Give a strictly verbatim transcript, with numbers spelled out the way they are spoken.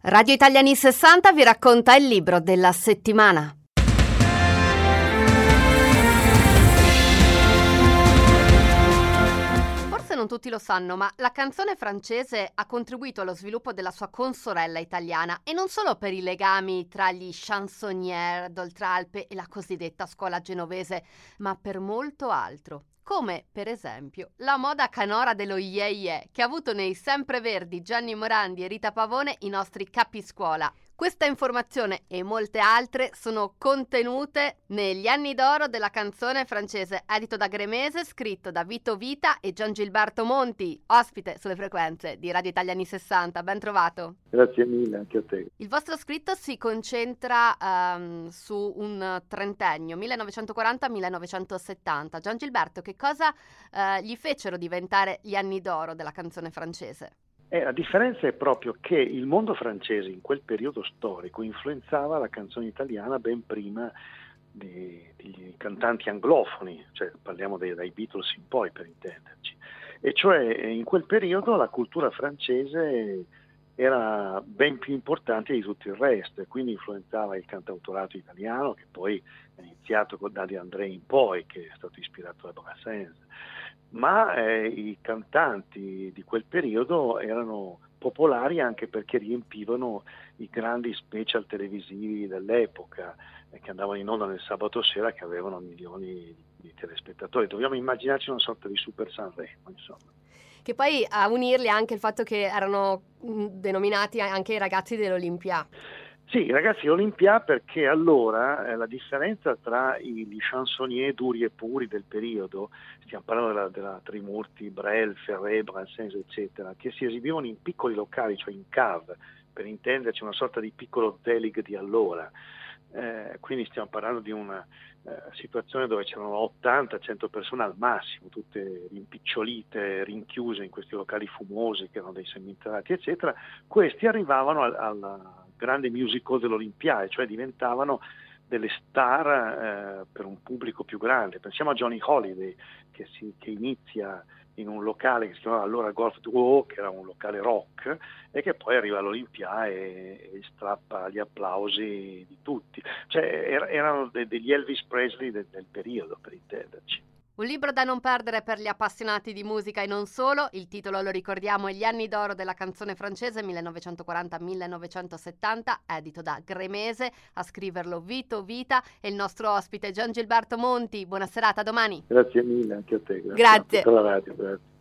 Radio Italia anni sessanta vi racconta il libro della settimana. Forse non tutti lo sanno, ma la canzone francese ha contribuito allo sviluppo della sua consorella italiana, e non solo per i legami tra gli chansonnier d'Oltralpe e la cosiddetta scuola genovese, ma per molto altro. Come, per esempio, la moda canora dello Ye Ye, che ha avuto nei sempreverdi Gianni Morandi e Rita Pavone i nostri capiscuola. Questa informazione e molte altre sono contenute negli anni d'oro della canzone francese, edito da Gremese, scritto da Vito Vita e Giangilberto Monti, ospite sulle frequenze di Radio Italia anni sessanta. Ben trovato. Grazie mille, anche a te. Il vostro scritto si concentra um, su un trentennio, millenovecentoquaranta millenovecentosettanta. Giangilberto, che cosa uh, gli fecero diventare gli anni d'oro della canzone francese? Eh, la differenza è proprio che il mondo francese in quel periodo storico influenzava la canzone italiana ben prima di, di cantanti anglofoni, cioè parliamo dei, dai Beatles in poi, per intenderci. E cioè in quel periodo la cultura francese era ben più importante di tutto il resto, e quindi influenzava il cantautorato italiano, che poi è iniziato con Da De André in poi, che è stato ispirato da Brassens. Ma eh, i cantanti di quel periodo erano popolari anche perché riempivano i grandi special televisivi dell'epoca, eh, che andavano in onda nel sabato sera, che avevano milioni di, di telespettatori. Dobbiamo immaginarci una sorta di Super Sanremo, insomma. Che poi a unirli anche il fatto che erano mh, denominati anche i ragazzi dell'Olympia. Sì, i ragazzi dell'Olympia, perché allora eh, la differenza tra i, gli chansonnier duri e puri del periodo, stiamo parlando della, della Trimurti, Brel, Ferré, Brassens, eccetera, che si esibivano in piccoli locali, cioè in cave, per intenderci una sorta di piccolo Zelig di allora. Eh, quindi stiamo parlando di una eh, situazione dove c'erano ottanta cento persone al massimo, tutte rimpicciolite, rinchiuse in questi locali fumosi che erano dei seminterrati, eccetera. Questi arrivavano al, al grande musical dell'Olimpiade, cioè diventavano delle star eh, per un pubblico più grande. Pensiamo a Johnny Holiday, che, si, che inizia in un locale che si chiamava allora Golf Duo, che era un locale rock, e che poi arriva all'Olimpiade e, e strappa gli applausi di tutti. Cioè er, erano de, degli Elvis Presley del, del periodo, per intenderci. Un libro da non perdere per gli appassionati di musica e non solo. Il titolo, lo ricordiamo, è Gli anni d'oro della canzone francese millenovecentoquaranta millenovecentosettanta, edito da Gremese. A scriverlo Vito Vita e il nostro ospite Giangilberto Monti. Buona serata, a domani. Grazie mille, anche a te. Grazie. Grazie. A tutta la radio, grazie.